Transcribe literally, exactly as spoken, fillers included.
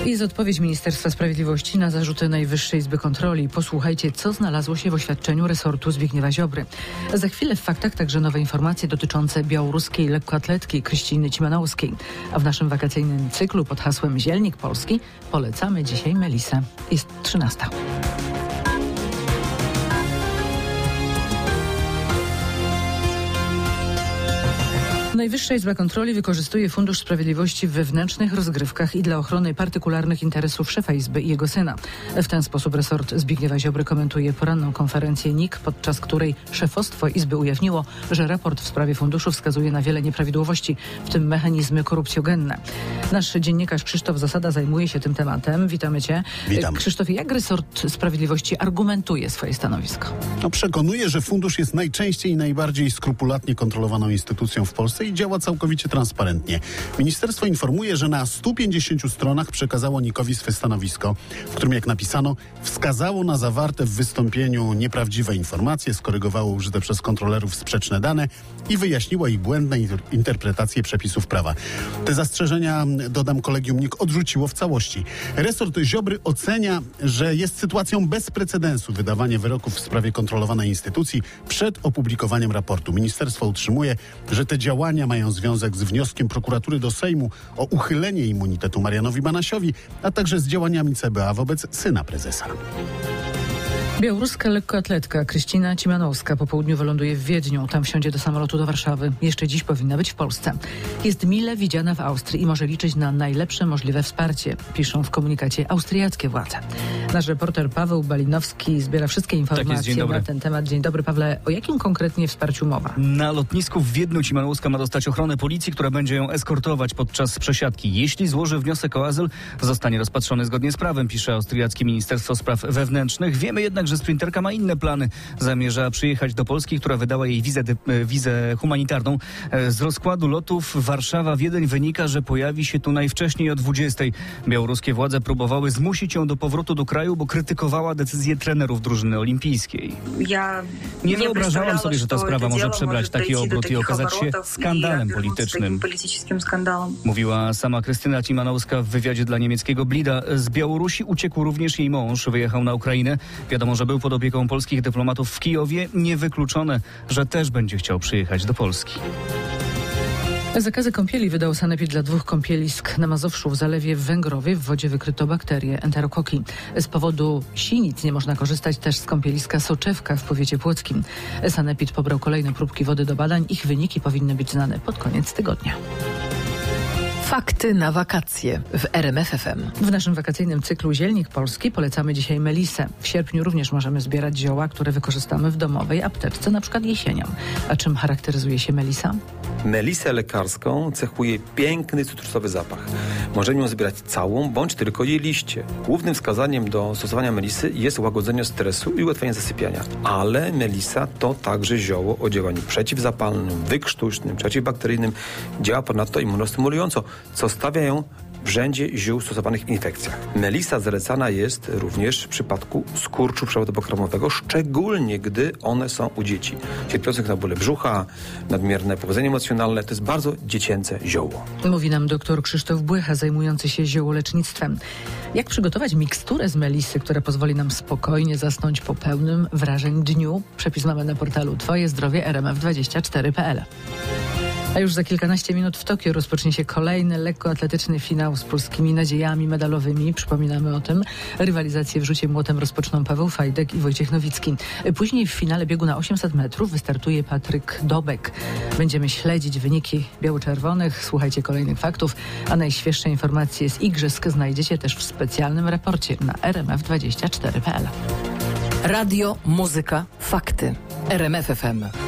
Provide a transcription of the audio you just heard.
Jest odpowiedź Ministerstwa Sprawiedliwości na zarzuty Najwyższej Izby Kontroli. Posłuchajcie, co znalazło się w oświadczeniu resortu Zbigniewa Ziobry. Za chwilę w faktach także nowe informacje dotyczące białoruskiej lekkoatletki Krystyny Cimanowskiej. A w naszym wakacyjnym cyklu pod hasłem Zielnik Polski polecamy dzisiaj Melisę. Jest trzynasta. Najwyższa Izba Kontroli wykorzystuje Fundusz Sprawiedliwości w wewnętrznych rozgrywkach i dla ochrony partykularnych interesów szefa Izby i jego syna. W ten sposób resort Zbigniewa Ziobry komentuje poranną konferencję N I K, podczas której szefostwo Izby ujawniło, że raport w sprawie funduszu wskazuje na wiele nieprawidłowości, w tym mechanizmy korupcjogenne. Nasz dziennikarz Krzysztof Zasada zajmuje się tym tematem. Witamy Cię. Witam. Krzysztofie, jak resort Sprawiedliwości argumentuje swoje stanowisko? No, przekonuje, że fundusz jest najczęściej i najbardziej skrupulatnie kontrolowaną instytucją w Polsce i działa całkowicie transparentnie. Ministerstwo informuje, że na stu pięćdziesięciu stronach przekazało N I K-owi swe stanowisko, w którym, jak napisano, wskazało na zawarte w wystąpieniu nieprawdziwe informacje, skorygowało użyte przez kontrolerów sprzeczne dane i wyjaśniło ich błędne inter- interpretacje przepisów prawa. Te zastrzeżenia, dodam, kolegium N I K odrzuciło w całości. Resort Ziobry ocenia, że jest sytuacją bez precedensu wydawanie wyroków w sprawie kontrolowanej instytucji przed opublikowaniem raportu. Ministerstwo utrzymuje, że te działania mają związek z wnioskiem prokuratury do Sejmu o uchylenie immunitetu Marianowi Banasiowi, a także z działaniami C B A wobec syna prezesa. Białoruska lekkoatletka Krystyna Cimanowska po południu wyląduje w Wiedniu. Tam wsiądzie do samolotu do Warszawy. Jeszcze dziś powinna być w Polsce. Jest mile widziana w Austrii i może liczyć na najlepsze możliwe wsparcie, piszą w komunikacie austriackie władze. Nasz reporter Paweł Balinowski zbiera wszystkie informacje tak na ten temat. Dzień dobry, Pawle. O jakim konkretnie wsparciu mowa? Na lotnisku w Wiedniu Cimanowska ma dostać ochronę policji, która będzie ją eskortować podczas przesiadki. Jeśli złoży wniosek o azyl, zostanie rozpatrzony zgodnie z prawem, pisze austriackie Ministerstwo Spraw Wewnętrznych. Wiemy jednak, że sprinterka ma inne plany. Zamierza przyjechać do Polski, która wydała jej wizę, wizę humanitarną. Z rozkładu lotów Warszawa-Wiedeń wynika, że pojawi się tu najwcześniej o dwudziestej. Białoruskie władze próbowały zmusić ją do powrotu do kraju, bo krytykowała decyzję trenerów drużyny olimpijskiej. Ja nie, nie wyobrażałam sobie, że ta sprawa może przybrać taki obrót i okazać się skandalem politycznym. Mówiła sama Krystyna Cimanowska w wywiadzie dla niemieckiego Blida. Z Białorusi uciekł również jej mąż. Wyjechał na Ukrainę. Wiadomo, że był pod opieką polskich dyplomatów w Kijowie. Niewykluczone, że też będzie chciał przyjechać do Polski. Zakazy kąpieli wydał sanepid dla dwóch kąpielisk na Mazowszu. W zalewie w Węgrowie w wodzie wykryto bakterie enterokoki. Z powodu sinic nie można korzystać też z kąpieliska Soczewka w powiecie płockim. Sanepid pobrał kolejne próbki wody do badań. Ich wyniki powinny być znane pod koniec tygodnia. Fakty na wakacje w R M F F M. W naszym wakacyjnym cyklu Zielnik Polski polecamy dzisiaj Melisę. W sierpniu również możemy zbierać zioła, które wykorzystamy w domowej apteczce, na przykład jesienią. A czym charakteryzuje się Melisa? Melisę lekarską cechuje piękny cytrusowy zapach. Możemy ją zbierać całą, bądź tylko jej liście. Głównym wskazaniem do stosowania melisy jest łagodzenie stresu i ułatwienie zasypiania. Ale melisa to także zioło o działaniu przeciwzapalnym, wykrztuśnym, przeciwbakteryjnym. Działa ponadto immunostymulująco, co stawia ją w rzędzie ziół stosowanych w infekcjach. Melisa zalecana jest również w przypadku skurczu przewodu pokarmowego, szczególnie gdy one są u dzieci cierpiących na bóle brzucha, nadmierne pobudzenie emocjonalne. To jest bardzo dziecięce zioło. Mówi nam dr Krzysztof Błycha, zajmujący się ziołolecznictwem. Jak przygotować miksturę z melisy, która pozwoli nam spokojnie zasnąć po pełnym wrażeń dniu? Przepis mamy na portalu twoje zdrowie r m f dwadzieścia cztery kropka p l. A już za kilkanaście minut w Tokio rozpocznie się kolejny lekkoatletyczny finał z polskimi nadziejami medalowymi. Przypominamy o tym. Rywalizację w rzucie młotem rozpoczną Paweł Fajdek i Wojciech Nowicki. Później w finale biegu na osiemset metrów wystartuje Patryk Dobek. Będziemy śledzić wyniki biało-czerwonych. Słuchajcie kolejnych faktów, a najświeższe informacje z igrzysk znajdziecie też w specjalnym raporcie na r m f dwadzieścia cztery kropka p l. Radio, muzyka, fakty. R M F F M.